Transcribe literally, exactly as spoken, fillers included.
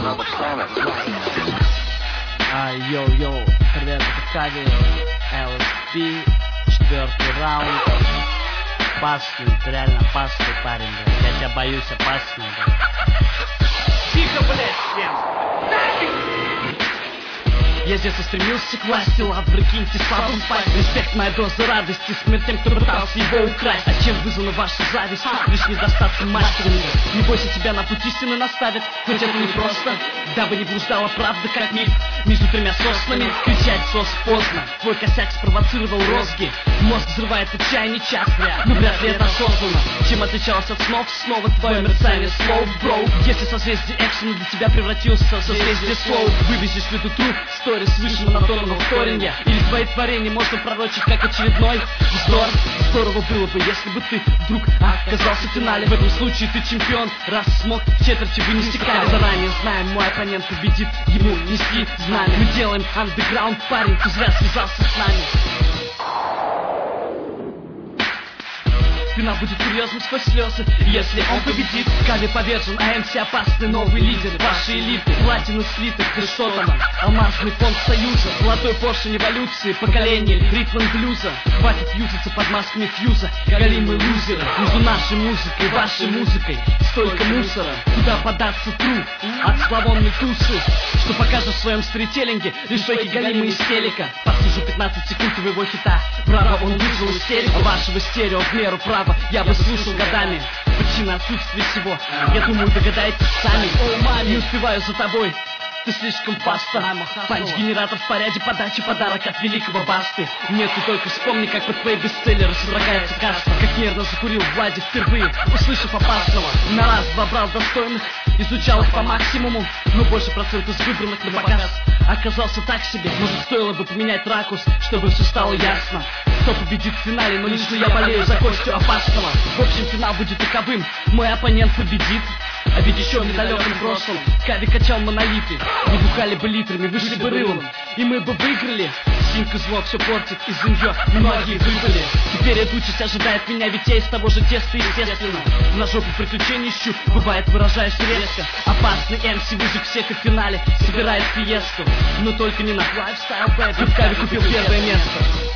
Йоу-йоу, привет, это Кави, эл эс пи, четвертый раунд. Опасный, ты реально опасный парень, блядь. Я тебя боюсь, опасный, блядь. Тихо, блядь, всем! Я здесь устремился к власти, лавры киньте слабым спать. Респект, моя доза радости, смерть тем, кто пытался его украсть. А чем вызвана ваша зависть? Лишь недостатки мастеринга. Не бойся, тебя на путь истины наставят, хоть это не просто. Дабы не блуждала правда, как миф между тремя соснами. Кричать сос поздно, твой косяк спровоцировал розги. Мозг взрывает отчаяние часто, но вряд ли это осознанно. Чем отличалось от снов, снова твое мерцание слов, бро. Если созвездие экшена для тебя превратился в созвездие слов, вывезешь ли ты труп, сторис выше монотонного вторенья, или твои творения можно пророчить как очередной вздор. Здорово было бы, если бы ты вдруг оказался в финале. В этом случае ты чемпион, раз смог четверти вынести кайф. Заранее знаем, мой оппонент победит, ему неси знамя. Мы делаем андеграунд, парень, ты зря связался с нами. Спина будет курьезом сквозь слезы, если он победит. Кави повержен, а эм си опасный новый лидер вашей элиты. Платины слиты, ты что там? Алмазный фонд союза, золотой поршень эволюции, поколение ритм блюза. Хватит юзаться под масками фьюза, голимые лузеры. Между нашей музыкой и вашей музыкой столько мусора. Куда податься тру от зловонной тусы, что покажешь в своем сторителлинге лишь фейки голимые из телека. Послушаю пятнадцать секунд твоего хита, право он вызвал истерику. Вашего стерео в меру права я бы слушал годами. Причина отсутствия всего, я думаю, догадаетесь сами. Не успеваю за тобой, ты слишком паста. Панч-генератор в порядке подачи, подарок от великого басты. Нет, ты только вспомни, как под твои бестселлеры содрогается каста. Как нервно закурил Влади впервые, услышав опасного. На раз-два брал достойных, изучал их по максимуму, но больше процентов из выбранных на показ оказался так себе. Может, стоило бы поменять ракурс, чтобы все стало ясно. Кто победит в финале, но лично я болею за Костю Опасного. В общем, финал будет таковым, мой оппонент победит. А ведь еще в недалеком прошлом Кави качал монолиты. Не бухали бы литрами, вышли бы рылом, и мы бы выиграли. Синька зло все портит, из нее многие выбыли. Теперь эта участь ожидает меня, ведь я из того же теста, естественно. На жопу приключений ищу, бывает выражаюсь резко. Опасный эм си выжег всех и в финале собирает фиесту. Но только не на лайфстайл, бэби. В Кави купил первое место.